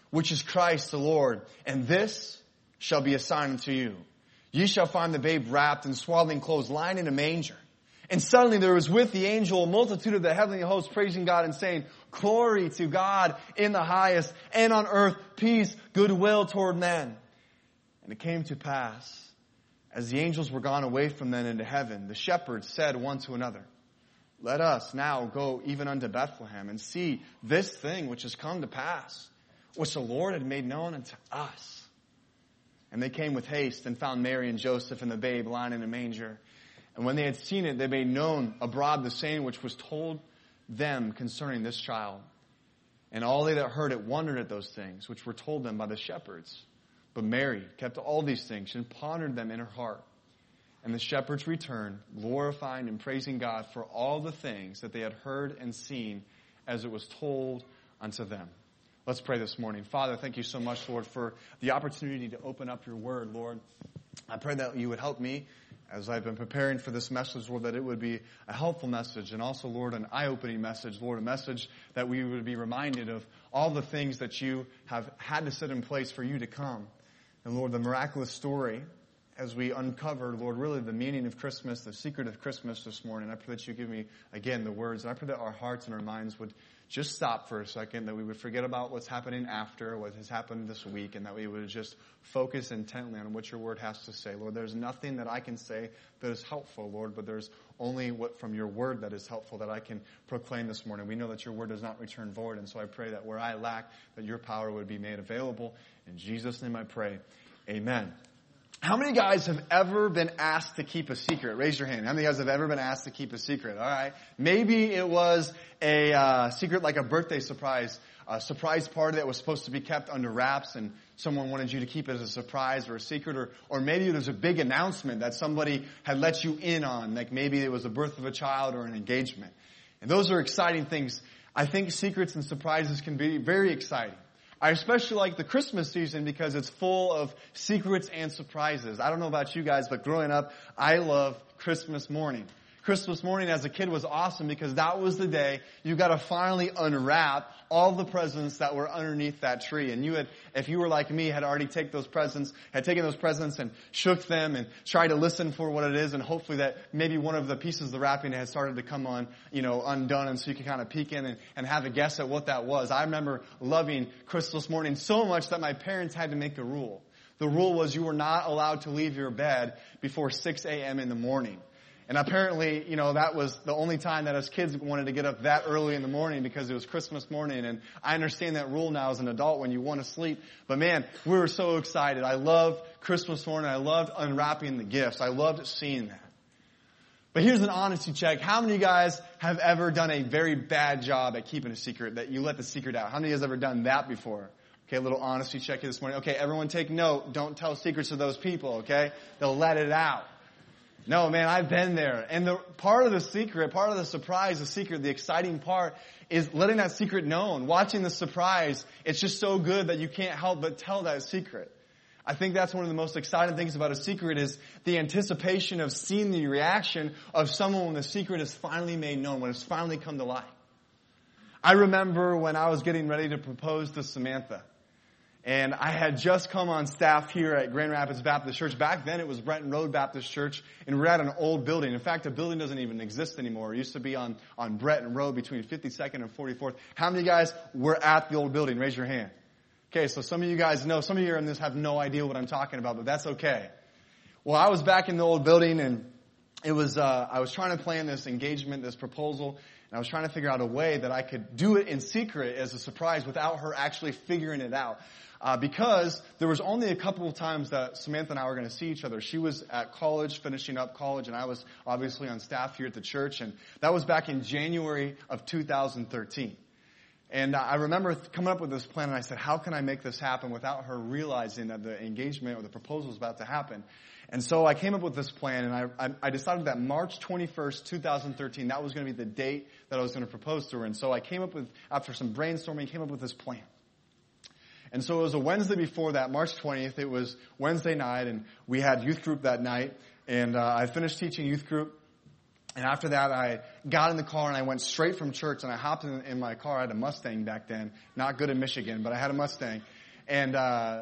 which is Christ the Lord. And this shall be a sign unto you. Ye shall find the babe wrapped in swaddling clothes, lying in a manger. And suddenly there was with the angel a multitude of the heavenly hosts praising God and saying, Glory to God in the highest, and on earth peace, goodwill toward men. And it came to pass, as the angels were gone away from them into heaven, the shepherds said one to another, Let us now go even unto Bethlehem and see this thing which has come to pass, which the Lord had made known unto us. And they came with haste and found Mary and Joseph and the babe lying in a manger. And when they had seen it, they made known abroad the saying which was told them concerning this child. And all they that heard it wondered at those things which were told them by the shepherds. But Mary kept all these things and pondered them in her heart. And the shepherds returned, glorifying and praising God for all the things that they had heard and seen as it was told unto them. Let's pray this morning. Father, thank you so much, Lord, for the opportunity to open up your word, Lord. I pray that you would help me as I've been preparing for this message, Lord, that it would be a helpful message and also, Lord, an eye-opening message, Lord, a message that we would be reminded of all the things that you have had to set in place for you to come. And, Lord, the miraculous story as we uncover, Lord, really the meaning of Christmas, the secret of Christmas this morning. I pray that you give me, again, the words. And I pray that our hearts and our minds would just stop for a second, that we would forget about what's happening after, what has happened this week, and that we would just focus intently on what your word has to say. Lord, there's nothing that I can say that is helpful, Lord, but there's only what from your word that is helpful that I can proclaim this morning. We know that your word does not return void, and so I pray that where I lack, that your power would be made available. In Jesus' name I pray. Amen. How many guys have ever been asked to keep a secret? Raise your hand. How many guys have ever been asked to keep a secret? All right. Maybe it was a secret like a birthday surprise, a surprise party that was supposed to be kept under wraps and someone wanted you to keep it as a surprise or a secret. Or maybe there's a big announcement that somebody had let you in on, like maybe it was the birth of a child or an engagement. And those are exciting things. I think secrets and surprises can be very exciting. I especially like the Christmas season because it's full of secrets and surprises. I don't know about you guys, but growing up, I love Christmas morning. Christmas morning as a kid was awesome because that was the day you got to finally unwrap all the presents that were underneath that tree. And you had, if you were like me, had already taken those presents and shook them and tried to listen for what it is, and hopefully that maybe one of the pieces of the wrapping had started to come on, undone, and so you could kind of peek in and have a guess at what that was. I remember loving Christmas morning so much that my parents had to make a rule. The rule was you were not allowed to leave your bed before 6 a.m. in the morning. And apparently, that was the only time that us kids wanted to get up that early in the morning because it was Christmas morning. And I understand that rule now as an adult when you want to sleep. But man, we were so excited. I loved Christmas morning. I loved unwrapping the gifts. I loved seeing that. But here's an honesty check. How many of you guys have ever done a very bad job at keeping a secret, that you let the secret out? How many of you guys have ever done that before? Okay, a little honesty check here this morning. Okay, everyone take note. Don't tell secrets to those people, okay? They'll let it out. No, man, I've been there. And the part of the secret, part of the surprise, the secret, the exciting part is letting that secret known. Watching the surprise, it's just so good that you can't help but tell that secret. I think that's one of the most exciting things about a secret is the anticipation of seeing the reaction of someone when the secret is finally made known, when it's finally come to light. I remember when I was getting ready to propose to Samantha. And I had just come on staff here at Grand Rapids Baptist Church. Back then it was Brenton Road Baptist Church, and we're at an old building. In fact, the building doesn't even exist anymore. It used to be on Brenton Road between 52nd and 44th. How many of you guys were at the old building? Raise your hand. Okay, so some of you guys know. Some of you in this have no idea what I'm talking about, but that's okay. Well, I was back in the old building, and it was I was trying to plan this engagement, this proposal, and I was trying to figure out a way that I could do it in secret as a surprise without her actually figuring it out. Because there was only a couple of times that Samantha and I were going to see each other. She was at college, finishing up college, and I was obviously on staff here at the church. And that was back in January of 2013. And I remember coming up with this plan, and I said, how can I make this happen without her realizing that the engagement or the proposal was about to happen? And so I came up with this plan, and I decided that March 21st, 2013, that was going to be the date that I was going to propose to her. And so I came up with, after some brainstorming, came up with this plan. And so it was a Wednesday before that, March 20th. It was Wednesday night, and we had youth group that night. And I finished teaching youth group. And after that, I got in the car, and I went straight from church, and I hopped in my car. I had a Mustang back then. Not good in Michigan, but I had a Mustang. And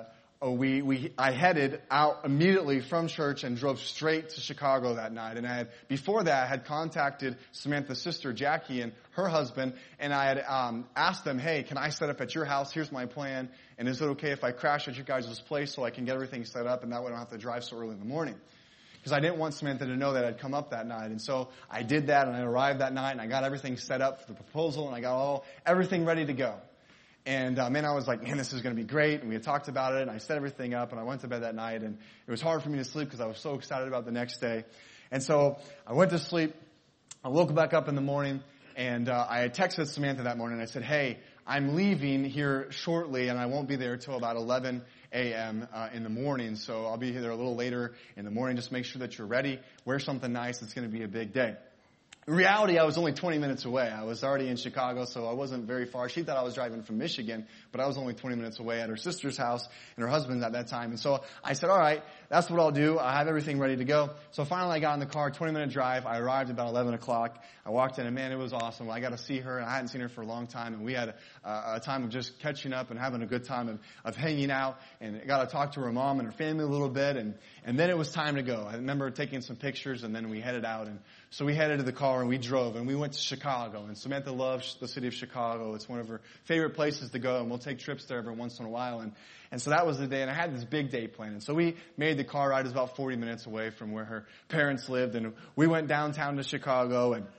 I headed out immediately from church and drove straight to Chicago that night. And before that, I had contacted Samantha's sister, Jackie, and her husband, and I had asked them, hey, can I set up at your house? Here's my plan. And is it okay if I crash at your guys' place so I can get everything set up and that way I don't have to drive so early in the morning? Because I didn't want Samantha to know that I'd come up that night. And so I did that, and I arrived that night, and I got everything set up for the proposal, and I got everything ready to go. And I was like, man, this is going to be great. And we had talked about it, and I set everything up, and I went to bed that night. And it was hard for me to sleep because I was so excited about the next day. And so I went to sleep. I woke back up in the morning, and I had texted Samantha that morning. I said, hey, I'm leaving here shortly, and I won't be there until about 11 a.m. In the morning. So I'll be there a little later in the morning. Just make sure that you're ready. Wear something nice. It's going to be a big day. In reality, I was only 20 minutes away. I was already in Chicago, so I wasn't very far. She thought I was driving from Michigan, but I was only 20 minutes away at her sister's house and her husband's at that time. And so I said, all right, that's what I'll do. I have everything ready to go. So finally I got in the car, 20-minute drive. I arrived about 11 o'clock. I walked in, and man, it was awesome. I got to see her, and I hadn't seen her for a long time. And we had a time of just catching up and having a good time of hanging out. And I got to talk to her mom and her family a little bit. And then it was time to go. I remember taking some pictures, and then we headed out. And so we headed to the car, and we drove, and we went to Chicago. And Samantha loves the city of Chicago. It's one of her favorite places to go, and we'll take trips there every once in a while. And so that was the day, and I had this big day planned. And so we made the car ride. It was about 40 minutes away from where her parents lived, and we went downtown to Chicago. And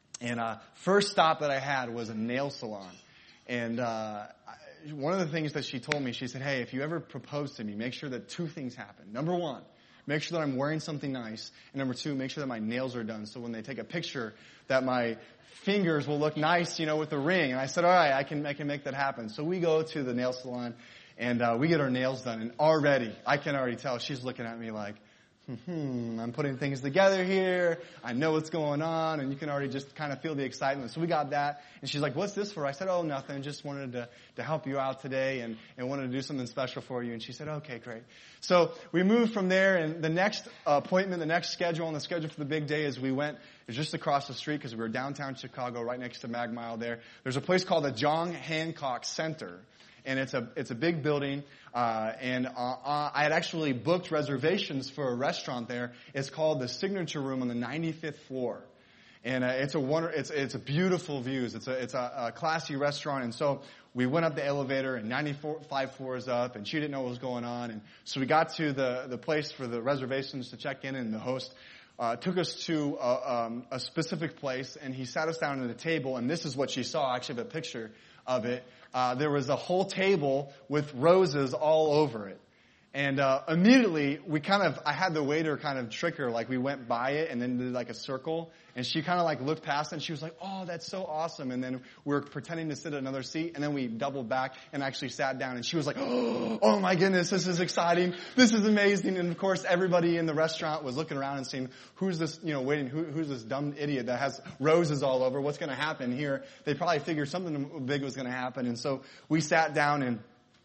first stop that I had was a nail salon. And one of the things that she told me, she said, hey, if you ever propose to me, make sure that two things happen. Number one, make sure that I'm wearing something nice. And number two, make sure that my nails are done. So when they take a picture, that my fingers will look nice, with the ring. And I said, all right, I can make that happen. So we go to the nail salon, and we get our nails done. And I can already tell she's looking at me like, I'm putting things together here. I know what's going on. And you can already just kind of feel the excitement. So we got that. And she's like, what's this for? I said, oh, nothing. Just wanted to help you out today and wanted to do something special for you. And she said, okay, great. So we moved from there. And the next appointment, the next schedule on the schedule for the big day is we went just across the street because we were downtown Chicago right next to Mag Mile there. There's a place called the John Hancock Center. And it's a big building, and I had actually booked reservations for a restaurant there. It's called the Signature Room on the 95th floor, and it's a beautiful views. It's a classy restaurant, and so we went up the elevator, and 95 floors up, and she didn't know what was going on, and so we got to the place for the reservations to check in, and the host took us to a specific place, and he sat us down at a table, and this is what she saw. I actually have a picture of it. There was a whole table with roses all over it. And immediately, I had the waiter kind of trick her, like we went by it and then did like a circle. And she kind of like looked past it and she was like, oh, that's so awesome. And then we were pretending to sit at another seat. And then we doubled back and actually sat down. And she was like, oh my goodness, this is exciting. This is amazing. And of course, everybody in the restaurant was looking around and saying, who's this, who's this dumb idiot that has roses all over? What's going to happen here? They probably figured something big was going to happen. And so we sat down and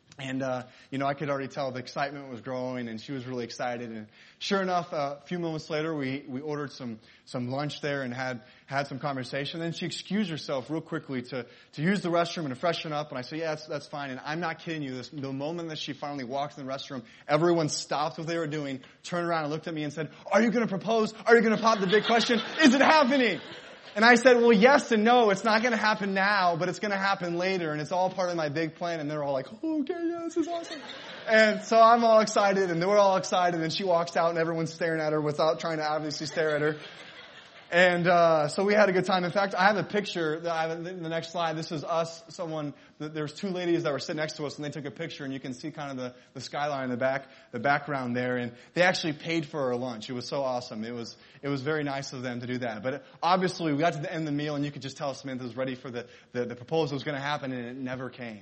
I could already tell the excitement was growing, and she was really excited. And sure enough, a few moments later, we ordered some lunch there and had some conversation. Then she excused herself real quickly to use the restroom and to freshen up. And I said, yeah, that's fine. And I'm not kidding you. The moment that she finally walked in the restroom, everyone stopped what they were doing, turned around and looked at me and said, are you going to propose? Are you going to pop the big question? Is it happening? And I said, well, yes and no. It's not going to happen now, but it's going to happen later. And it's all part of my big plan. And they're all like, oh, okay, yeah, this is awesome. And so I'm all excited, and we're all excited. And she walks out, and everyone's staring at her without trying to obviously stare at her. And so we had a good time. In fact, I have a picture that I have in the next slide. This is us. There's two ladies that were sitting next to us, and they took a picture, and you can see kind of the skyline in the background there. And they actually paid for our lunch. It was so awesome. It was very nice of them to do that. But obviously, we got to the end of the meal, and you could just tell Samantha was ready for the proposal was going to happen, and it never came.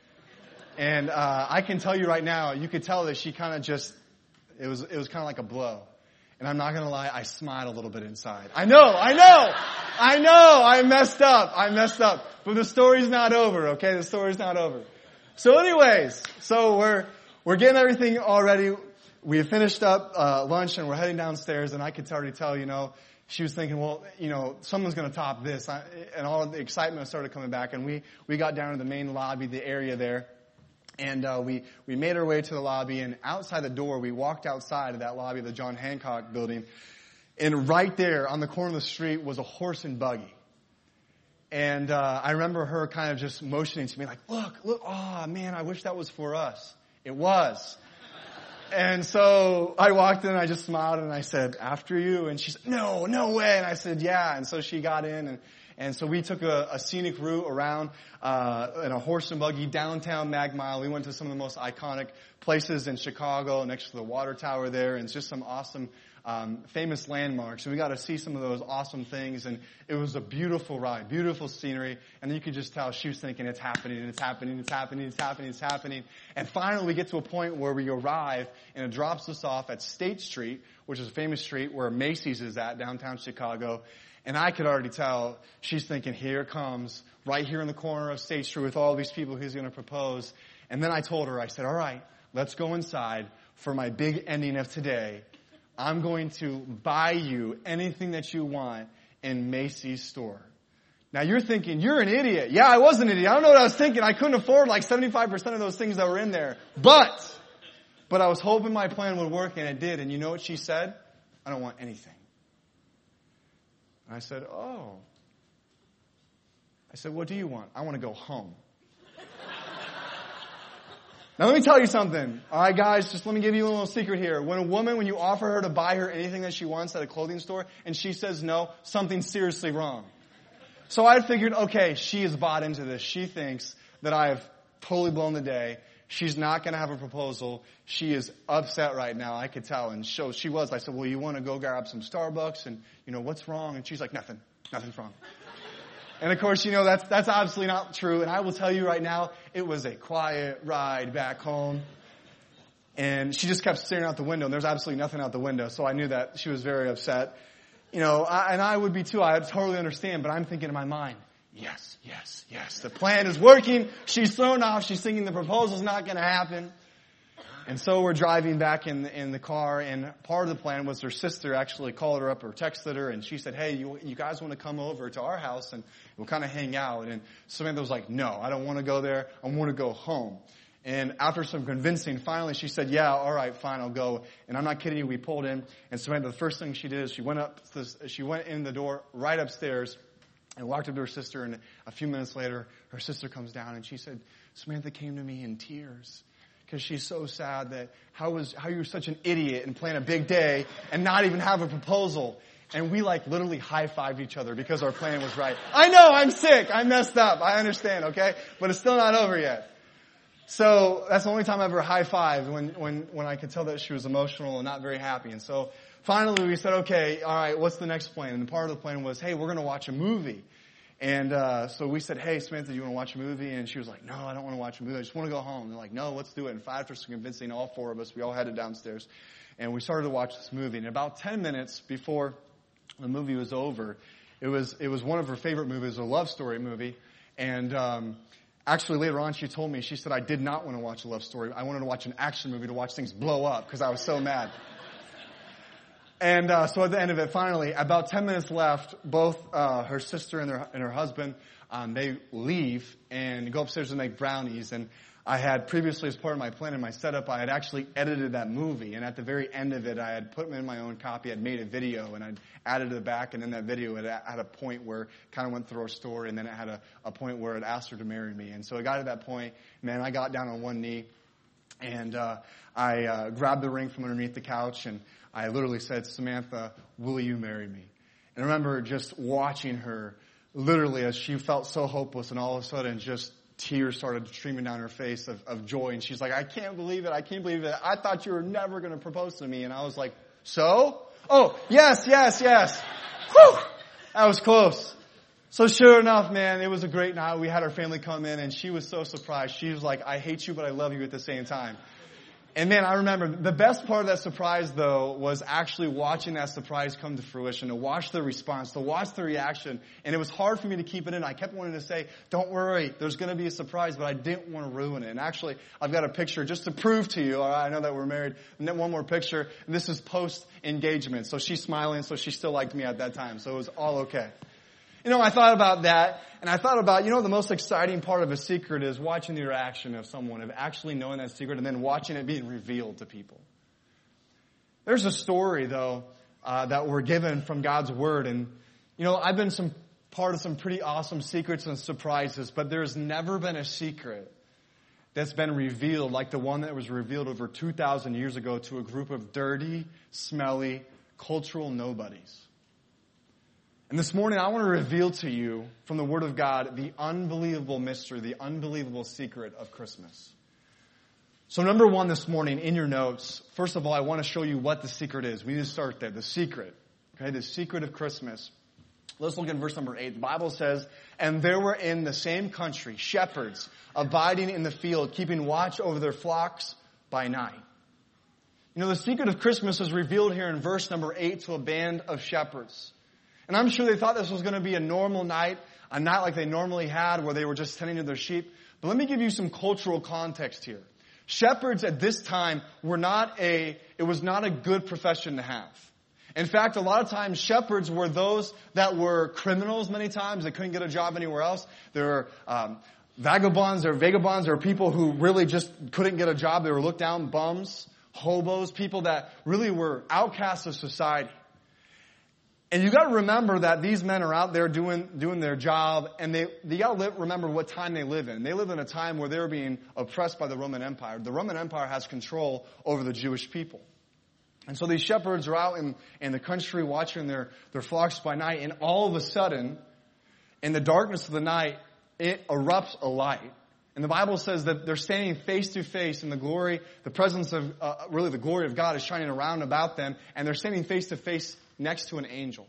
And I can tell you right now, you could tell that she kind of just it was kind of like a blow. And I'm not going to lie, I smiled a little bit inside. I know, I messed up. But the story's not over, okay? The story's not over. So anyways, we're getting everything all ready. We have finished up lunch and we're heading downstairs, and I could already tell, she was thinking, well, someone's going to top this. And all the excitement started coming back, and we got down to the main lobby, the area there. And we made our way to the lobby, and outside the door, we walked outside of that lobby of the John Hancock building. And right there on the corner of the street was a horse and buggy. And I remember her kind of just motioning to me like, look, oh man, I wish that was for us. It was. And so I walked in and I just smiled and I said, after you? And she said, no way. And I said, yeah. And so she got in and so we took a scenic route around in a horse and buggy downtown Mag Mile. We went to some of the most iconic places in Chicago next to the water tower there and just some awesome famous landmarks. And we got to see some of those awesome things. And it was a beautiful ride, beautiful scenery. And you could just tell she was thinking, it's happening, it's happening, it's happening, it's happening, it's happening. And finally we get to a point where we arrive and it drops us off at State Street, which is a famous street where Macy's is at downtown Chicago. And I could already tell she's thinking, here it comes, right here in the corner of State Street with all these people who's going to propose. And then I told her, I said, all right, let's go inside for my big ending of today. I'm going to buy you anything that you want in Macy's store. Now you're thinking, you're an idiot. Yeah, I was an idiot. I don't know what I was thinking. I couldn't afford like 75% of those things that were in there. But I was hoping my plan would work and it did. And you know what she said? I don't want anything. I said, oh. I said, what do you want? I want to go home. Now let me tell you something. All right, guys, just let me give you a little secret here. When you offer her to buy her anything that she wants at a clothing store and she says no, something's seriously wrong. So I figured, okay, she is bought into this. She thinks that I have totally blown the day. She's not going to have a proposal. She is upset right now. I could tell. And so she was. I said, well, you want to go grab some Starbucks? And, what's wrong? And she's like, nothing's wrong. And of course, that's absolutely not true. And I will tell you right now, it was a quiet ride back home. And she just kept staring out the window. And there's absolutely nothing out the window. So I knew that she was very upset. And I would be too. I totally understand. But I'm thinking in my mind, yes. The plan is working. She's thrown off. She's thinking the proposal's not going to happen. And so we're driving back in the car, and part of the plan was her sister actually called her up or texted her, and she said, hey, you guys want to come over to our house, and we'll kind of hang out. And Samantha was like, no, I don't want to go there. I want to go home. And after some convincing, finally she said, yeah, all right, fine, I'll go. And I'm not kidding you, we pulled in, and Samantha, the first thing she did is she went in the door right upstairs and walked up to her sister, and a few minutes later, her sister comes down, and she said, Samantha came to me in tears. Because she's so sad that how you're such an idiot and plan a big day and not even have a proposal. And we literally high-fived each other because our plan was right. I know, I'm sick, I messed up, I understand, okay? But it's still not over yet. So that's the only time I ever high-fived when I could tell that she was emotional and not very happy. And so finally we said, okay, all right, what's the next plan? And part of the plan was, hey, we're going to watch a movie. And so we said, hey, Samantha, do you want to watch a movie? And she was like, no, I don't want to watch a movie. I just want to go home. And they're like, no, let's do it. And after convincing all four of us, we all headed downstairs. And we started to watch this movie. And about 10 minutes before the movie was over, it was one of her favorite movies, a love story movie. And actually later on she told me, she said, I did not want to watch a love story. I wanted to watch an action movie to watch things blow up because I was so mad. And so at the end of it, finally, about 10 minutes left, both her sister and her husband, they leave and go upstairs and make brownies. And I had previously, as part of my plan and my setup, I had actually edited that movie. And at the very end of it, I had put them in my own copy. I'd made a video, and I'd added to the back. And in that video, it had a point where it kind of went through our story. And then it had a point where it asked her to marry me. And so it got to that point. Man, I got down on one knee. And I grabbed the ring from underneath the couch, and I literally said, Samantha, will you marry me? And I remember just watching her, literally, as she felt so hopeless, and all of a sudden just tears started streaming down her face of joy. And she's like, I can't believe it. I can't believe it. I thought you were never going to propose to me. And I was like, so? Oh, yes. Whew! That was close. So sure enough, man, it was a great night. We had our family come in, and she was so surprised. She was like, I hate you, but I love you at the same time. And man, I remember the best part of that surprise, though, was actually watching that surprise come to fruition, to watch the response, to watch the reaction. And it was hard for me to keep it in. I kept wanting to say, don't worry, there's going to be a surprise, but I didn't want to ruin it. And actually, I've got a picture just to prove to you. All right, I know that we're married. And then one more picture. And this is post-engagement. So she's smiling, so she still liked me at that time. So it was all okay. I thought about that, and I thought about, the most exciting part of a secret is watching the reaction of someone, of actually knowing that secret, and then watching it being revealed to people. There's a story, though, that we're given from God's Word, and, I've been part of some pretty awesome secrets and surprises, but there's never been a secret that's been revealed like the one that was revealed over 2,000 years ago to a group of dirty, smelly, cultural nobodies. And this morning, I want to reveal to you from the Word of God the unbelievable mystery, the unbelievable secret of Christmas. So number one this morning in your notes, first of all, I want to show you what the secret is. We need to start there. The secret. Okay, the secret of Christmas. Let's look at verse number 8. The Bible says, "And there were in the same country shepherds abiding in the field, keeping watch over their flocks by night." The secret of Christmas is revealed here in verse number 8 to a band of shepherds. And I'm sure they thought this was going to be a normal night, a night like they normally had where they were just tending to their sheep. But let me give you some cultural context here. Shepherds at this time it was not a good profession to have. In fact, a lot of times shepherds were those that were criminals many times. They couldn't get a job anywhere else. There were vagabonds or people who really just couldn't get a job. They were looked down, bums, hobos, people that really were outcasts of society. And you got to remember that these men are out there doing their job, and they got to remember what time they live in. They live in a time where they're being oppressed by the Roman Empire. The Roman Empire has control over the Jewish people. And so these shepherds are out in the country watching their flocks by night, and all of a sudden, in the darkness of the night, it erupts a light. And the Bible says that they're standing face to face in the glory, the presence of, really the glory of God is shining around about them, and they're standing face to face next to an angel.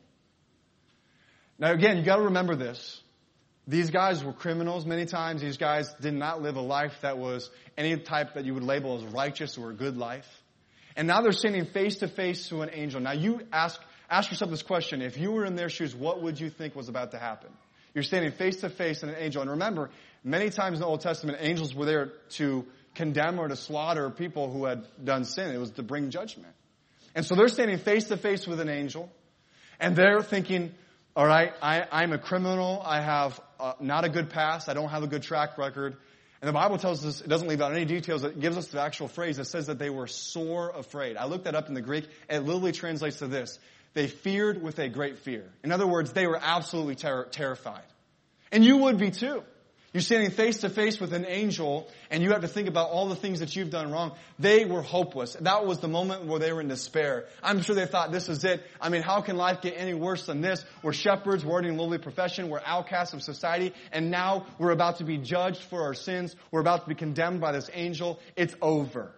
Now again, you got to remember this. These guys were criminals many times. These guys did not live a life that was any type that you would label as righteous or a good life. And now they're standing face to face to an angel. Now you ask yourself this question. If you were in their shoes, what would you think was about to happen? You're standing face to face in an angel. And remember, many times in the Old Testament, angels were there to condemn or to slaughter people who had done sin. It was to bring judgment. And so they're standing face to face with an angel. And they're thinking, all right, I'm a criminal. I have not a good past. I don't have a good track record. And the Bible tells us, it doesn't leave out any details. It gives us the actual phrase. It says that they were sore afraid. I looked that up in the Greek. It literally translates to this. They feared with a great fear. In other words, they were absolutely terrified. And you would be too. You're standing face to face with an angel, and you have to think about all the things that you've done wrong. They were hopeless. That was the moment where they were in despair. I'm sure they thought, this is it. I mean, how can life get any worse than this? We're shepherds, we're in a lowly profession, we're outcasts of society, and now we're about to be judged for our sins. We're about to be condemned by this angel. It's over.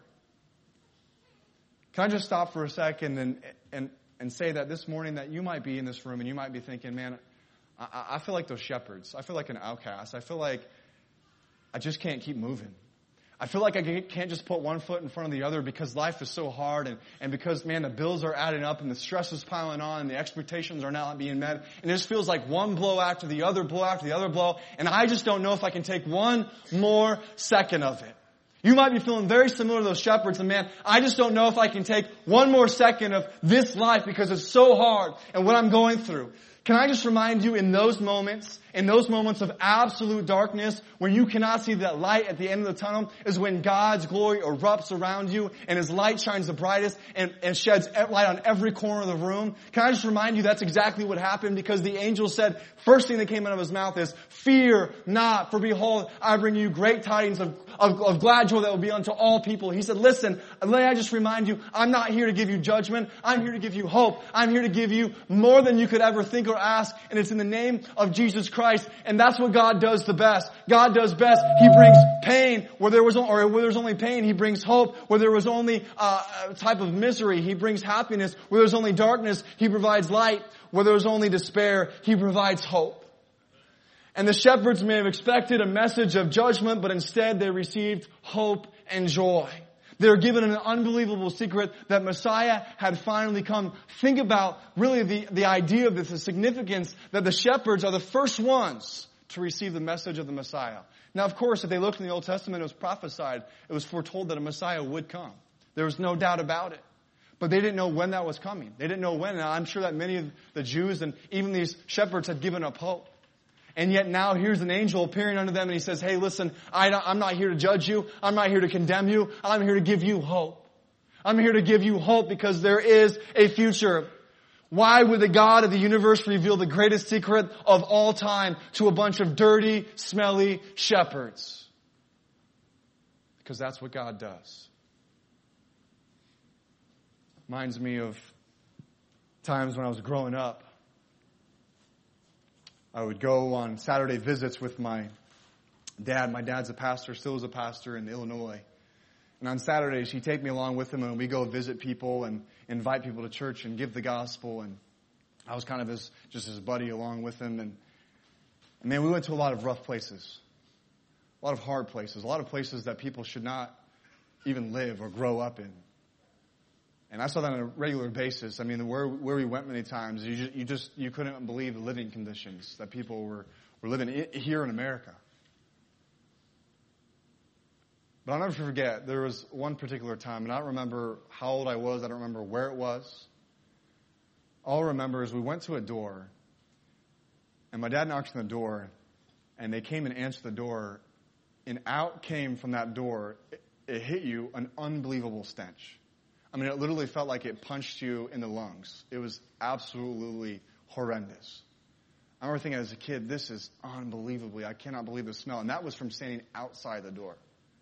Can I just stop for a second and say that this morning that you might be in this room and you might be thinking, man, I feel like those shepherds. I feel like an outcast. I feel like I just can't keep moving. I feel like I can't just put one foot in front of the other because life is so hard and because, man, the bills are adding up and the stress is piling on and the expectations are not being met. And it just feels like one blow after the other blow after the other blow. And I just don't know if I can take one more second of it. You might be feeling very similar to those shepherds, and man, I just don't know if I can take one more second of this life because it's so hard and what I'm going through. Can I just remind you in those moments of absolute darkness, when you cannot see that light at the end of the tunnel, is when God's glory erupts around you and His light shines the brightest and sheds light on every corner of the room. Can I just remind you that's exactly what happened, because the angel said, first thing that came out of his mouth is, "Fear not, for behold, I bring you great tidings of glad joy that will be unto all people." He said, listen, may I just remind you, I'm not here to give you judgment. I'm here to give you hope. I'm here to give you more than you could ever think or ask, and it's in the name of Jesus Christ. And that's what God does the best. God does best. He brings pain where there was only pain. He brings hope where there was only a type of misery. He brings happiness where there's only darkness. He provides light where there's only despair. He provides hope. And the shepherds may have expected a message of judgment, but instead they received hope and joy. They were given an unbelievable secret that Messiah had finally come. Think about really the idea of this, the significance that the shepherds are the first ones to receive the message of the Messiah. Now, of course, if they looked in the Old Testament, it was prophesied. It was foretold that a Messiah would come. There was no doubt about it. But they didn't know when that was coming. They didn't know when. And I'm sure that many of the Jews and even these shepherds had given up hope. And yet now here's an angel appearing unto them and he says, hey, listen, I'm not here to judge you. I'm not here to condemn you. I'm here to give you hope. I'm here to give you hope because there is a future. Why would the God of the universe reveal the greatest secret of all time to a bunch of dirty, smelly shepherds? Because that's what God does. Reminds me of times when I was growing up. I would go on Saturday visits with my dad. My dad's a pastor, still is a pastor in Illinois. And on Saturdays, he'd take me along with him and we go visit people and invite people to church and give the gospel. And I was kind of just his buddy along with him. And man, we went to a lot of rough places, a lot of hard places, a lot of places that people should not even live or grow up in. And I saw that on a regular basis. I mean, where we went many times, you couldn't believe the living conditions that people were living here in America. But I'll never forget, there was one particular time, and I don't remember how old I was, I don't remember where it was. All I remember is we went to a door, and my dad knocked on the door, and they came and answered the door, and out came from that door, it hit you, an unbelievable stench. I mean, it literally felt like it punched you in the lungs. It was absolutely horrendous. I remember thinking as a kid, this is unbelievably, I cannot believe the smell. And that was from standing outside the door.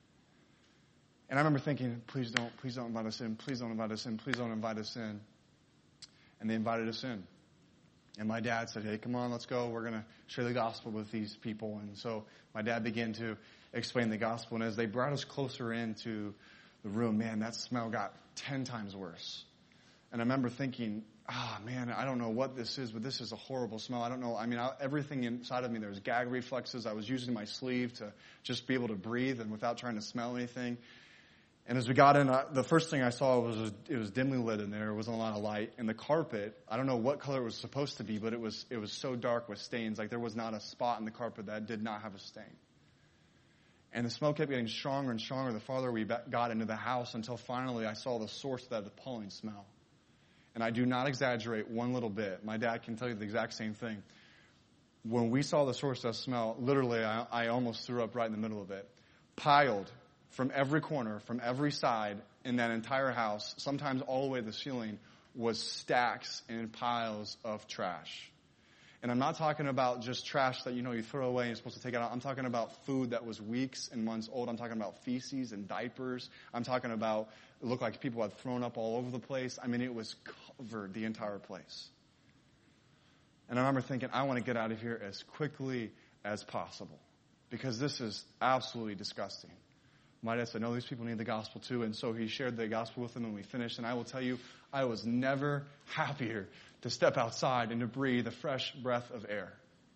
And I remember thinking, please don't invite us in, please don't invite us in, please don't invite us in. And they invited us in. And my dad said, hey, come on, let's go. We're going to share the gospel with these people. And so my dad began to explain the gospel. And as they brought us closer into the room, man, that smell got 10 times worse. And I remember thinking, man, I don't know what this is, but this is a horrible smell. I don't know. I mean, everything inside of me, there was gag reflexes. I was using my sleeve to just be able to breathe and without trying to smell anything. And as we got in, the first thing I saw was it was dimly lit in there. There wasn't a lot of light. And the carpet, I don't know what color it was supposed to be, but it was so dark with stains. Like there was not a spot in the carpet that did not have a stain. And the smell kept getting stronger and stronger the farther we got into the house until finally I saw the source of that appalling smell. And I do not exaggerate one little bit. My dad can tell you the exact same thing. When we saw the source of that smell, literally I almost threw up right in the middle of it. Piled from every corner, from every side in that entire house, sometimes all the way to the ceiling, was stacks and piles of trash. And I'm not talking about just trash that, you throw away and you're supposed to take it out. I'm talking about food that was weeks and months old. I'm talking about feces and diapers. I'm talking about, it looked like people had thrown up all over the place. I mean, it was covered, the entire place. And I remember thinking, I want to get out of here as quickly as possible because this is absolutely disgusting. My dad said, no, these people need the gospel too. And so he shared the gospel with them and we finished. And I will tell you, I was never happier to step outside and to breathe a fresh breath of air.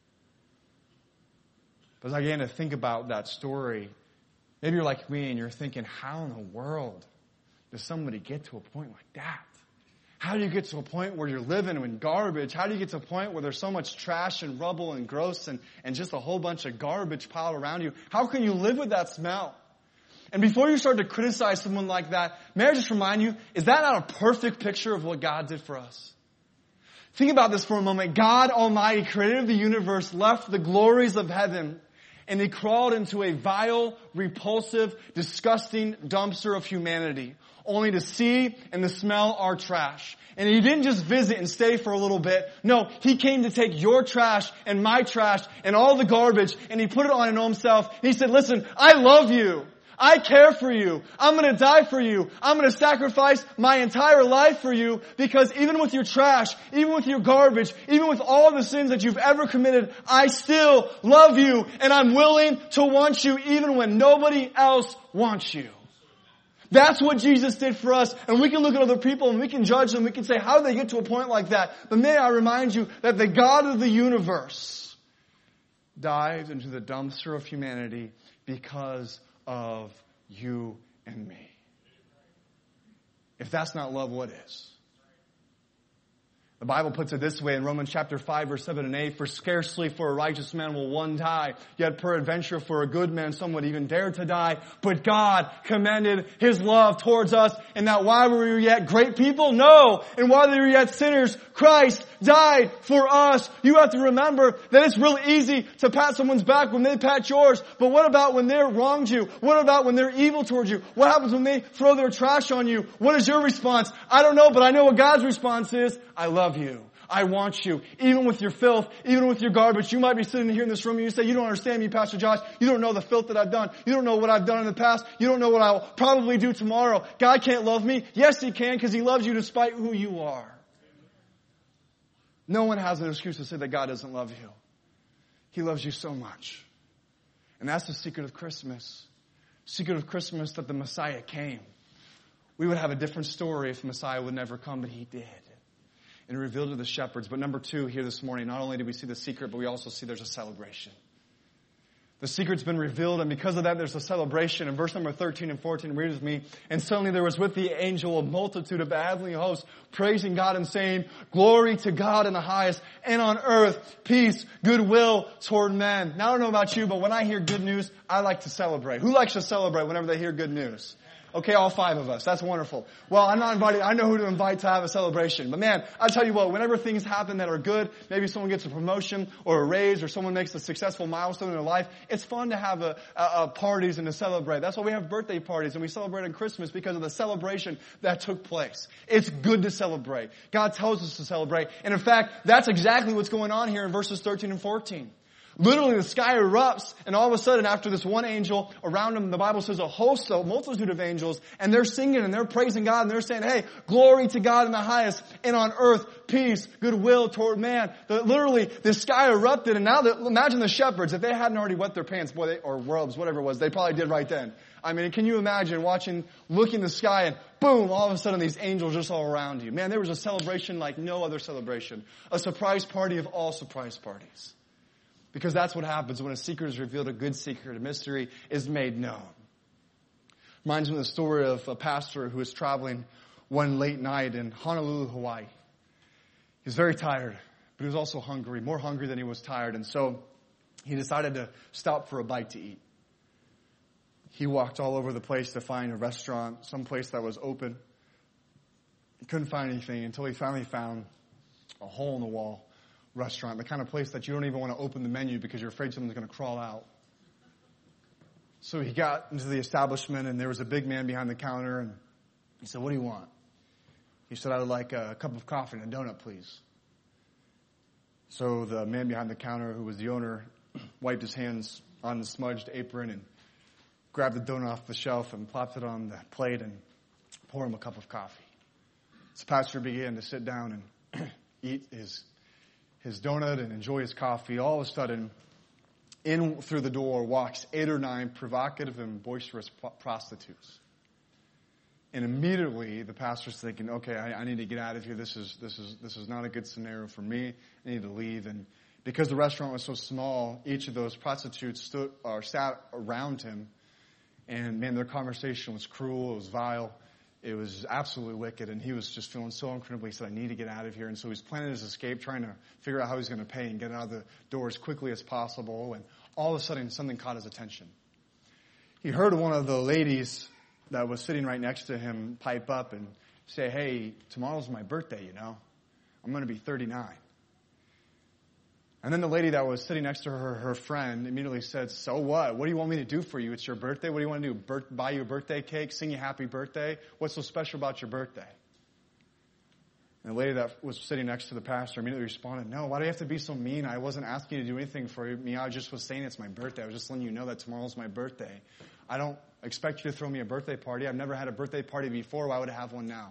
But as I began to think about that story, maybe you're like me and you're thinking, how in the world does somebody get to a point like that? How do you get to a point where you're living in garbage? How do you get to a point where there's so much trash and rubble and gross and just a whole bunch of garbage piled around you? How can you live with that smell? And before you start to criticize someone like that, may I just remind you, is that not a perfect picture of what God did for us? Think about this for a moment. God Almighty, creator of the universe, left the glories of heaven and He crawled into a vile, repulsive, disgusting dumpster of humanity, only to see and to smell our trash. And He didn't just visit and stay for a little bit. No, He came to take your trash and my trash and all the garbage and He put it on Himself. And He said, listen, I love you. I care for you. I'm going to die for you. I'm going to sacrifice my entire life for you because even with your trash, even with your garbage, even with all the sins that you've ever committed, I still love you and I'm willing to want you even when nobody else wants you. That's what Jesus did for us. And we can look at other people and we can judge them. We can say, how did they get to a point like that? But may I remind you that the God of the universe dived into the dumpster of humanity because of you and me. If that's not love, what is? The Bible puts it this way in Romans chapter 5, verse 7 and 8, for scarcely for a righteous man will one die, yet peradventure for a good man some would even dare to die. But God commended His love towards us, and that while we were yet great people, no, and while we were yet sinners, Christ died for us. You have to remember that it's really easy to pat someone's back when they pat yours. But what about when they're wronged you? What about when they're evil towards you? What happens when they throw their trash on you? What is your response? I don't know, but I know what God's response is. I love you. I want you. Even with your filth, even with your garbage, you might be sitting here in this room and you say, you don't understand me, Pastor Josh. You don't know the filth that I've done. You don't know what I've done in the past. You don't know what I'll probably do tomorrow. God can't love me. Yes, He can, because He loves you despite who you are. No one has an excuse to say that God doesn't love you. He loves you so much. And that's the secret of Christmas. Secret of Christmas that the Messiah came. We would have a different story if the Messiah would never come, but He did. And revealed to the shepherds. But number 2 here this morning, not only do we see the secret, but we also see there's a celebration. The secret's been revealed, and because of that, there's a celebration. In verse number 13 and 14, read with me. And suddenly there was with the angel a multitude of the heavenly hosts, praising God and saying, glory to God in the highest, and on earth, peace, goodwill toward men. Now I don't know about you, but when I hear good news, I like to celebrate. Who likes to celebrate whenever they hear good news? Okay, all 5 of us. That's wonderful. Well, I'm not invited. I know who to invite to have a celebration. But man, I tell you what, whenever things happen that are good, maybe someone gets a promotion or a raise or someone makes a successful milestone in their life, it's fun to have parties and to celebrate. That's why we have birthday parties and we celebrate on Christmas, because of the celebration that took place. It's good to celebrate. God tells us to celebrate. And in fact, that's exactly what's going on here in verses 13 and 14. Literally, the sky erupts, and all of a sudden, after this one angel, around him, the Bible says a host, a multitude of angels, and they're singing and they're praising God, and they're saying, hey, glory to God in the highest, and on earth, peace, goodwill toward man. Literally, the sky erupted, and now imagine the shepherds, if they hadn't already wet their pants, or robes, whatever it was, they probably did right then. I mean, can you imagine looking in the sky, and boom, all of a sudden these angels just all around you. Man, there was a celebration like no other celebration. A surprise party of all surprise parties. Because that's what happens when a secret is revealed, a good secret, a mystery is made known. Reminds me of the story of a pastor who was traveling one late night in Honolulu, Hawaii. He was very tired, but he was also hungry, more hungry than he was tired. And so he decided to stop for a bite to eat. He walked all over the place to find a restaurant, some place that was open. He couldn't find anything until he finally found a hole-in-the-wall restaurant, the kind of place that you don't even want to open the menu because you're afraid someone's going to crawl out. So he got into the establishment, and there was a big man behind the counter, and he said, what do you want? He said, I would like a cup of coffee and a donut, please. So the man behind the counter, who was the owner, wiped his hands on the smudged apron and grabbed the donut off the shelf and plopped it on the plate and poured him a cup of coffee. So the pastor began to sit down and eat his donut and enjoy his coffee. All of a sudden, in through the door walks 8 or 9 provocative and boisterous prostitutes. And immediately the pastor's thinking, okay, I need to get out of here. This is not a good scenario for me. I need to leave. And because the restaurant was so small, each of those prostitutes sat around him. And man, their conversation was cruel. It was vile. It was absolutely wicked, and he was just feeling so incredibly. He said, I need to get out of here. And so he's planning his escape, trying to figure out how he's going to pay and get out of the door as quickly as possible. And all of a sudden, something caught his attention. He heard one of the ladies that was sitting right next to him pipe up and say, hey, tomorrow's my birthday, you know. I'm going to be 39. And then the lady that was sitting next to her friend, immediately said, so what? What do you want me to do for you? It's your birthday? What do you want to do? Buy you a birthday cake? Sing you happy birthday? What's so special about your birthday? And the lady that was sitting next to the pastor immediately responded, no, why do you have to be so mean? I wasn't asking you to do anything for me. I just was saying it's my birthday. I was just letting you know that tomorrow's my birthday. I don't expect you to throw me a birthday party. I've never had a birthday party before. Why would I have one now?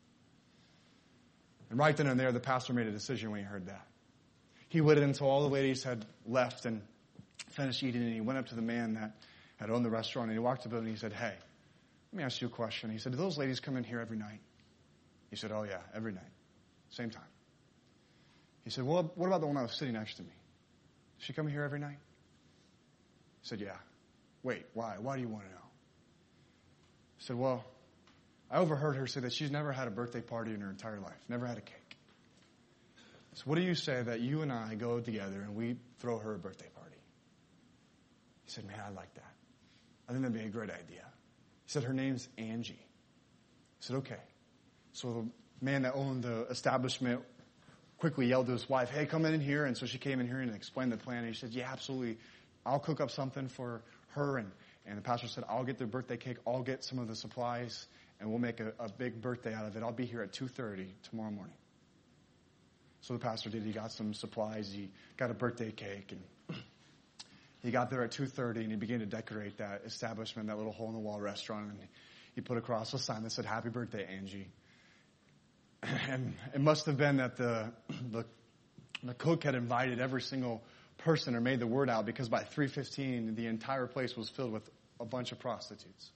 And right then and there, the pastor made a decision when he heard that. He waited until all the ladies had left and finished eating, and he went up to the man that had owned the restaurant, and he walked up to him and he said, hey, let me ask you a question. He said, do those ladies come in here every night? He said, oh yeah, every night. Same time. He said, well, what about the one that was sitting next to me? Does she come here every night? He said, yeah. Wait, why? Why do you want to know? He said, well, I overheard her say that she's never had a birthday party in her entire life, never had a cake. So what do you say that you and I go together and we throw her a birthday party? He said, man, I like that. I think that'd be a great idea. He said, her name's Angie. He said, okay. So the man that owned the establishment quickly yelled to his wife, hey, come in here. And so she came in here and explained the plan. And he said, yeah, absolutely. I'll cook up something for her. And the pastor said, I'll get their birthday cake. I'll get some of the supplies. And we'll make a big birthday out of it. I'll be here at 2:30 tomorrow morning. So the pastor did. He got some supplies. He got a birthday cake. And he got there at 2:30 and he began to decorate that establishment, that little hole-in-the-wall restaurant. And he put across a sign that said, happy birthday, Angie. And it must have been that the cook had invited every single person or made the word out, because by 3:15, the entire place was filled with a bunch of prostitutes.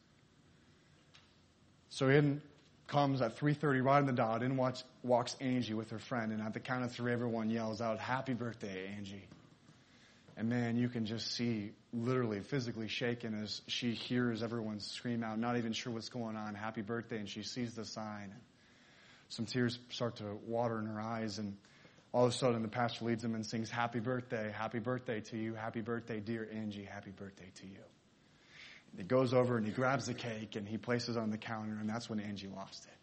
So in comes at 3:30, right on the dot, in walks Angie with her friend, and at the count of 3, everyone yells out, happy birthday, Angie. And man, you can just see literally physically shaken as she hears everyone scream out, not even sure what's going on, happy birthday, and she sees the sign. Some tears start to water in her eyes, and all of a sudden the pastor leads them and sings, happy birthday to you, happy birthday, dear Angie, happy birthday to you. And he goes over and he grabs the cake and he places it on the counter, and that's when Angie lost it.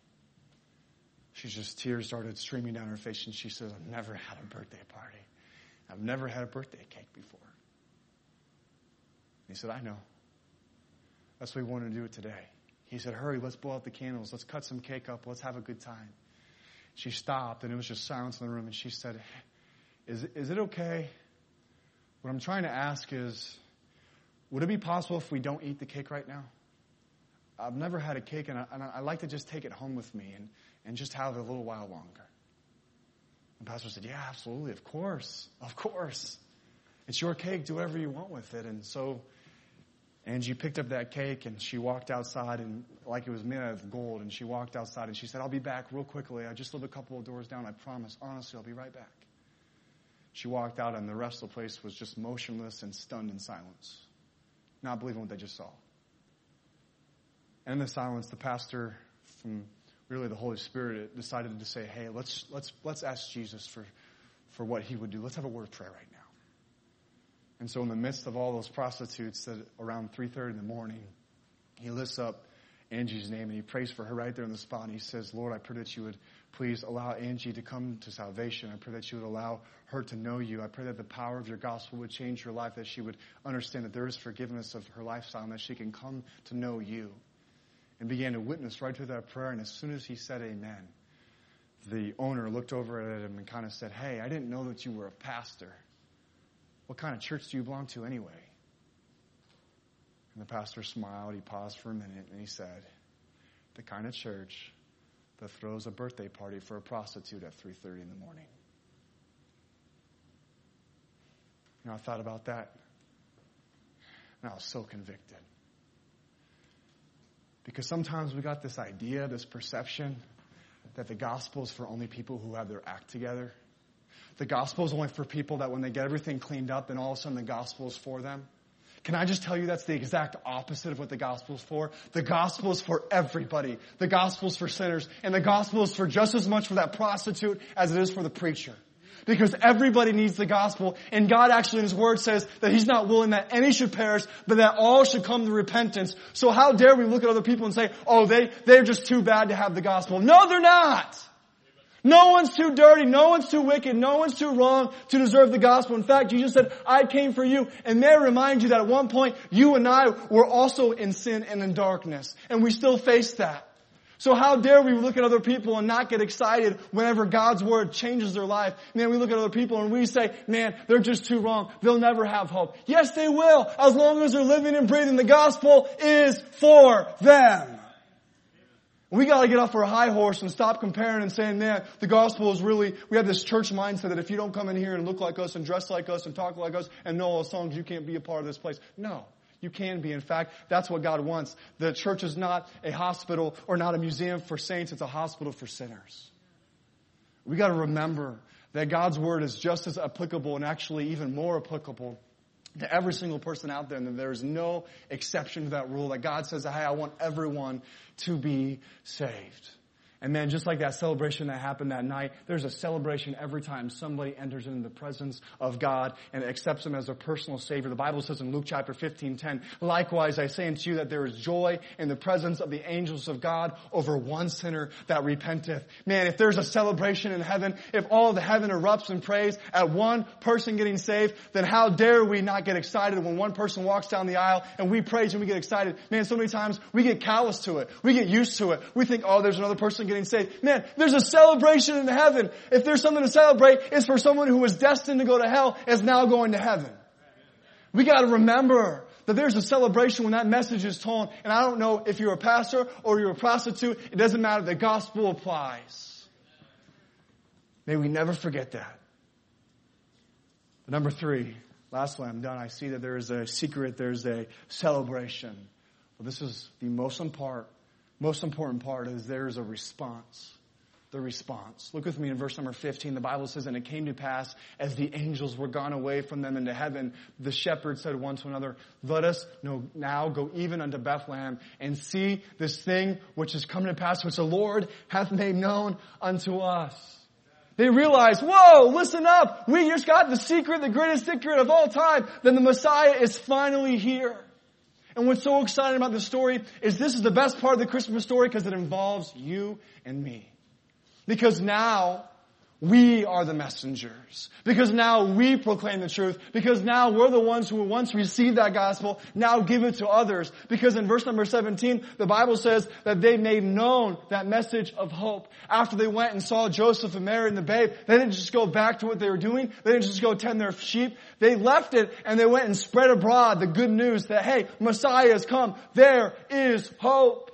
Tears started streaming down her face, and she says, I've never had a birthday party. I've never had a birthday cake before. And he said, I know. That's what we want to do today. He said, hurry, let's blow out the candles. Let's cut some cake up. Let's have a good time. She stopped, and it was just silence in the room, and she said, is it okay? What I'm trying to ask is, would it be possible if we don't eat the cake right now? I've never had a cake, and I'd like to just take it home with me and just have it a little while longer. And the pastor said, yeah, absolutely, of course. It's your cake, do whatever you want with it. And so Angie picked up that cake and she walked outside, and like it was made out of gold, and she walked outside and she said, I'll be back real quickly. I just live a couple of doors down. I promise. Honestly, I'll be right back. She walked out and the rest of the place was just motionless and stunned in silence, not believing what they just saw. And in the silence, the pastor, from really the Holy Spirit, decided to say, hey, let's ask Jesus for what he would do. Let's have a word of prayer right now. And so in the midst of all those prostitutes, that around 3:30 in the morning, he lifts up Angie's name and he prays for her right there on the spot. And he says, Lord, I pray that you would please allow Angie to come to salvation. I pray that you would allow her to know you. I pray that the power of your gospel would change her life, that she would understand that there is forgiveness of her lifestyle and that she can come to know you. And began to witness right through that prayer. And as soon as he said amen, the owner looked over at him and kind of said, hey, I didn't know that you were a pastor. What kind of church do you belong to anyway? And the pastor smiled. He paused for a minute and he said, the kind of church that throws a birthday party for a prostitute at 3:30 in the morning. You know, I thought about that and I was so convicted. Because sometimes we got this idea, this perception that the gospel is for only people who have their act together. The gospel is only for people that when they get everything cleaned up, then all of a sudden the gospel is for them. Can I just tell you that's the exact opposite of what the gospel is for? The gospel is for everybody. The gospel is for sinners. And the gospel is for just as much for that prostitute as it is for the preacher. Because everybody needs the gospel. And God actually in his word says that he's not willing that any should perish, but that all should come to repentance. So how dare we look at other people and say, oh, they're just too bad to have the gospel. No, they're not. No one's too dirty. No one's too wicked. No one's too wrong to deserve the gospel. In fact, Jesus said, I came for you. And may I remind you that at one point, you and I were also in sin and in darkness. And we still face that. So how dare we look at other people and not get excited whenever God's word changes their life? Man, we look at other people and we say, man, they're just too wrong. They'll never have hope. Yes, they will, as long as they're living and breathing. The gospel is for them. We got to get off our high horse and stop comparing and saying, man, the gospel is really, we have this church mindset that if you don't come in here and look like us and dress like us and talk like us and know all the songs, you can't be a part of this place. No, you can be. In fact, that's what God wants. The church is not a hospital or not a museum for saints. It's a hospital for sinners. We got to remember that God's word is just as applicable and actually even more applicable to every single person out there, and that there is no exception to that rule, that God says, hey, I want everyone to be saved. And man, just like that celebration that happened that night, there's a celebration every time somebody enters into the presence of God and accepts Him as their personal Savior. The Bible says in Luke chapter 15:10, likewise I say unto you that there is joy in the presence of the angels of God over one sinner that repenteth. Man, if there's a celebration in heaven, if all of the heaven erupts in praise at one person getting saved, then how dare we not get excited when one person walks down the aisle and we praise and we get excited. Man, so many times we get callous to it. We get used to it. We think, oh, there's another person getting saved. Man, there's a celebration in heaven. If there's something to celebrate, it's for someone who was destined to go to hell is now going to heaven. We got to remember that there's a celebration when that message is told. And I don't know if you're a pastor or you're a prostitute. It doesn't matter. The gospel applies. May we never forget that. Number 3, lastly, I'm done. I see that there is a secret. There's a celebration. Well, this is the most important part is there's a response. The response. Look with me in verse number 15. The Bible says, and it came to pass as the angels were gone away from them into heaven, the shepherds said one to another, let us now go even unto Bethlehem and see this thing which is come to pass, which the Lord hath made known unto us. They realize, whoa, listen up. We just got the secret, the greatest secret of all time. Then the Messiah is finally here. And what's so exciting about this story is this is the best part of the Christmas story because it involves you and me. Because now we are the messengers. Because now we proclaim the truth. Because now we're the ones who once received that gospel, now give it to others. Because in verse number 17, the Bible says that they made known that message of hope. After they went and saw Joseph and Mary and the babe, they didn't just go back to what they were doing. They didn't just go tend their sheep. They left it and they went and spread abroad the good news that, hey, Messiah has come. There is hope.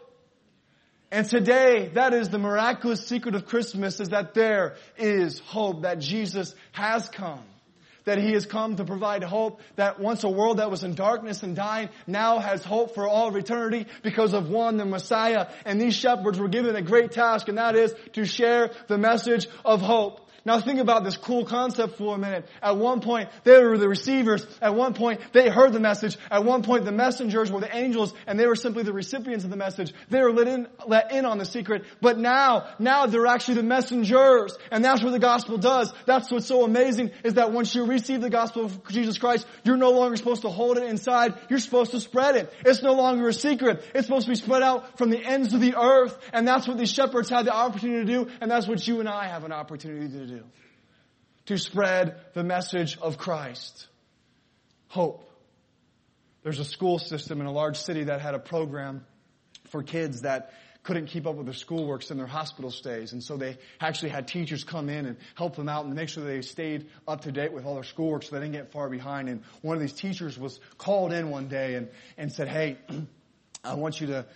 And today, that is the miraculous secret of Christmas, is that there is hope, that Jesus has come. That He has come to provide hope, that once a world that was in darkness and dying now has hope for all of eternity because of one, the Messiah. And these shepherds were given a great task, and that is to share the message of hope. Now think about this cool concept for a minute. At one point, they were the receivers. At one point, they heard the message. At one point, the messengers were the angels, and they were simply the recipients of the message. They were let in on the secret. But now they're actually the messengers. And that's what the gospel does. That's what's so amazing, is that once you receive the gospel of Jesus Christ, you're no longer supposed to hold it inside. You're supposed to spread it. It's no longer a secret. It's supposed to be spread out from the ends of the earth. And that's what these shepherds had the opportunity to do. And that's what you and I have an opportunity to do. To spread the message of Christ. Hope. There's a school system in a large city that had a program for kids that couldn't keep up with their schoolworks and their hospital stays. And so they actually had teachers come in and help them out and make sure they stayed up to date with all their schoolwork so they didn't get far behind. And one of these teachers was called in one day and said, hey, I want you to,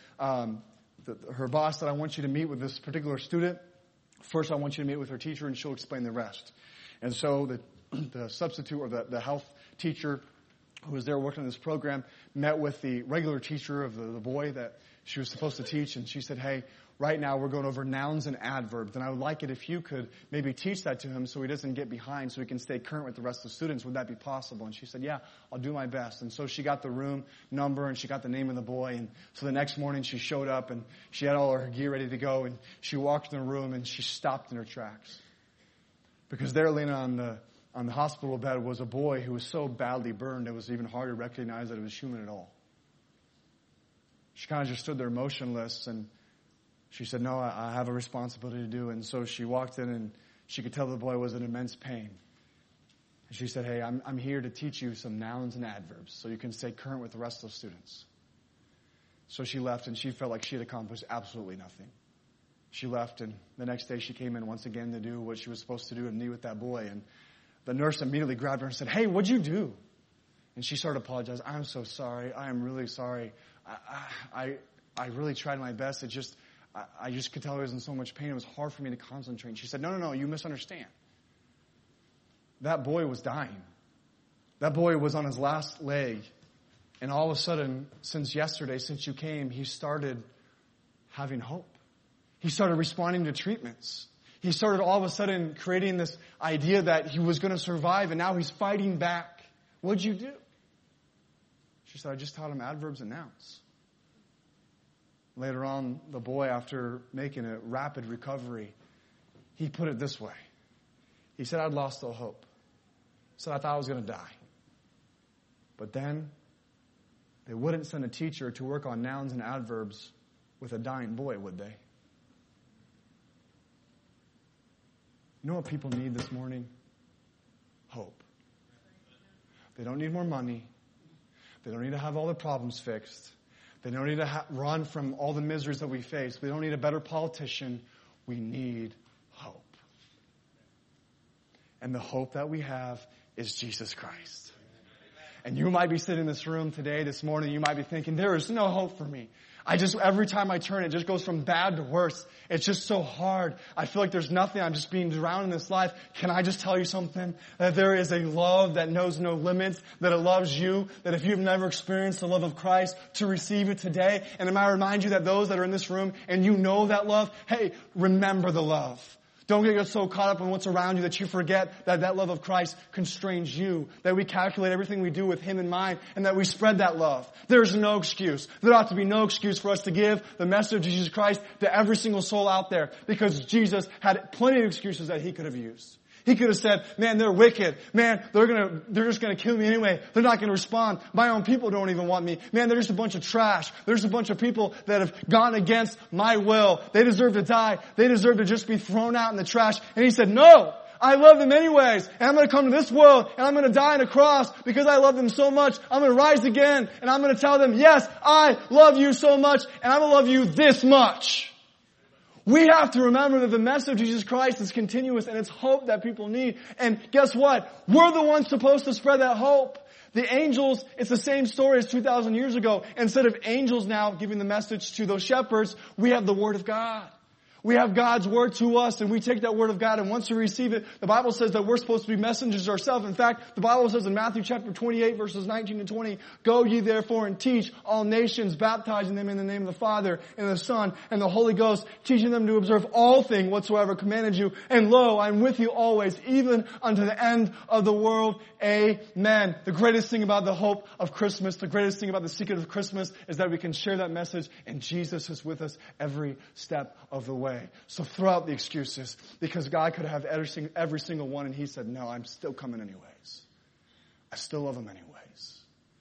her boss said, I want you to meet with this particular student. First, I want you to meet with her teacher and she'll explain the rest. And so the substitute or the health teacher who was there working on this program met with the regular teacher of the boy that she was supposed to teach. And she said, hey, right now we're going over nouns and adverbs. And I would like it if you could maybe teach that to him so he doesn't get behind, so he can stay current with the rest of the students. Would that be possible? And she said, yeah, I'll do my best. And so she got the room number and she got the name of the boy. And so the next morning she showed up and she had all her gear ready to go. And she walked in the room and she stopped in her tracks. Because there laying on the hospital bed was a boy who was so badly burned it was even hard to recognize that it was human at all. She kind of just stood there motionless, and she said, no, I have a responsibility to do. And so she walked in, and she could tell the boy was in immense pain. And she said, hey, I'm here to teach you some nouns and adverbs so you can stay current with the rest of the students. So she left, and she felt like she had accomplished absolutely nothing. She left, and the next day she came in once again to do what she was supposed to do and meet with that boy. And the nurse immediately grabbed her and said, hey, what'd you do? And she started apologizing. I'm so sorry. I am really sorry. I really tried my best. I just could tell he was in so much pain. It was hard for me to concentrate. And she said, no, you misunderstand. That boy was dying. That boy was on his last leg. And all of a sudden, since yesterday, since you came, he started having hope. He started responding to treatments. He started all of a sudden creating this idea that he was going to survive, and now he's fighting back. What'd you do? She said, I just taught him adverbs and nouns. Later on, the boy, after making a rapid recovery, he put it this way. He said, I'd lost all hope. He said, I thought I was going to die. But then, they wouldn't send a teacher to work on nouns and adverbs with a dying boy, would they? You know what people need this morning? Hope. They don't need more money. They don't need to have all their problems fixed. They don't need to run from all the miseries that we face. We don't need a better politician. We need hope. And the hope that we have is Jesus Christ. And you might be sitting in this room today, this morning, you might be thinking, there is no hope for me. Every time I turn, it just goes from bad to worse. It's just so hard. I feel like there's nothing. I'm just being drowned in this life. Can I just tell you something? That there is a love that knows no limits, that it loves you, that if you've never experienced the love of Christ, to receive it today. And I remind you that those that are in this room and you know that love, hey, remember the love. Don't get so caught up in what's around you that you forget that that love of Christ constrains you. That we calculate everything we do with Him in mind and that we spread that love. There's no excuse. There ought to be no excuse for us to give the message of Jesus Christ to every single soul out there because Jesus had plenty of excuses that He could have used. He could have said, man, they're wicked. Man, they're just gonna kill me anyway. They're not gonna respond. My own people don't even want me. Man, they're just a bunch of trash. There's a bunch of people that have gone against my will. They deserve to die. They deserve to just be thrown out in the trash. And He said, no, I love them anyways. And I'm gonna come to this world and I'm gonna die on a cross because I love them so much. I'm gonna rise again and I'm gonna tell them, yes, I love you so much and I'm gonna love you this much. We have to remember that the message of Jesus Christ is continuous and it's hope that people need. And guess what? We're the ones supposed to spread that hope. The angels, it's the same story as 2,000 years ago. Instead of angels now giving the message to those shepherds, we have the Word of God. We have God's Word to us and we take that Word of God and once we receive it, the Bible says that we're supposed to be messengers ourselves. In fact, the Bible says in Matthew chapter 28 verses 19 and 20, go ye therefore and teach all nations, baptizing them in the name of the Father and the Son and the Holy Ghost, teaching them to observe all things whatsoever commanded you. And lo, I'm with you always, even unto the end of the world. Amen. The greatest thing about the hope of Christmas, the greatest thing about the secret of Christmas is that we can share that message and Jesus is with us every step of the way. So throw out the excuses because God could have every single one and He said, no, I'm still coming anyways. I still love Him anyways.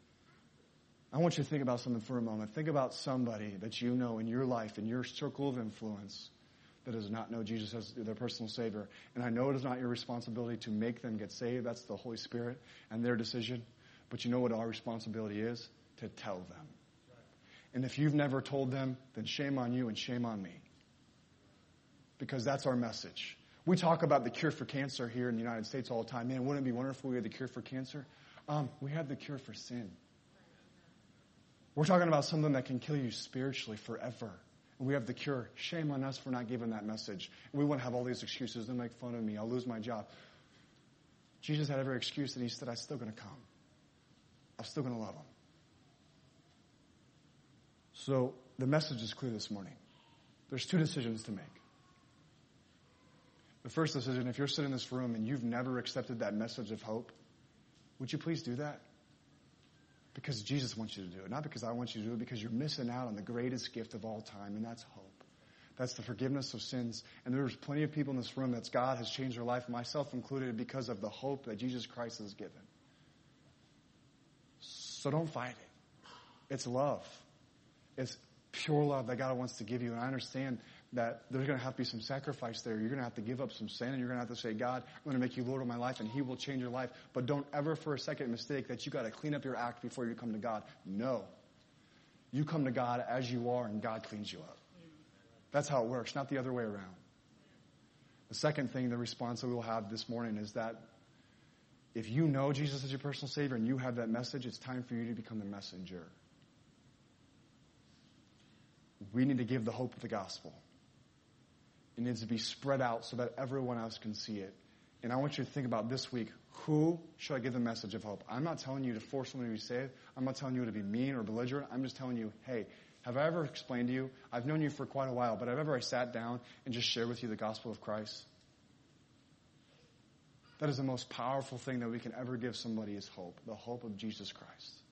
I want you to think about something for a moment. Think about somebody that you know in your life, in your circle of influence that does not know Jesus as their personal Savior. And I know it is not your responsibility to make them get saved. That's the Holy Spirit and their decision. But you know what our responsibility is? To tell them. And if you've never told them, then shame on you and shame on me. Because that's our message. We talk about the cure for cancer here in the United States all the time. Man, wouldn't it be wonderful we had the cure for cancer? We have the cure for sin. We're talking about something that can kill you spiritually forever. And we have the cure. Shame on us for not giving that message. And we want to have all these excuses. They'll make fun of me. I'll lose my job. Jesus had every excuse and He said, I'm still going to come. I'm still going to love Him. So the message is clear this morning. There's two decisions to make. The first decision, if you're sitting in this room and you've never accepted that message of hope, would you please do that? Because Jesus wants you to do it. Not because I want you to do it, because you're missing out on the greatest gift of all time, and that's hope. That's the forgiveness of sins. And there's plenty of people in this room that God has changed their life, myself included, because of the hope that Jesus Christ has given. So don't fight it. It's love. It's pure love that God wants to give you. And I understand that there's going to have to be some sacrifice there. You're going to have to give up some sin, and you're going to have to say, God, I'm going to make you Lord of my life, and He will change your life. But don't ever for a second mistake that you got to clean up your act before you come to God. No. You come to God as you are, and God cleans you up. That's how it works, not the other way around. The second thing, the response that we will have this morning is that if you know Jesus as your personal Savior and you have that message, it's time for you to become the messenger. We need to give the hope of the gospel. It needs to be spread out so that everyone else can see it. And I want you to think about this week, who should I give the message of hope? I'm not telling you to force someone to be saved. I'm not telling you to be mean or belligerent. I'm just telling you, hey, have I ever explained to you? I've known you for quite a while, but have I ever sat down and just shared with you the gospel of Christ? That is the most powerful thing that we can ever give somebody is hope, the hope of Jesus Christ.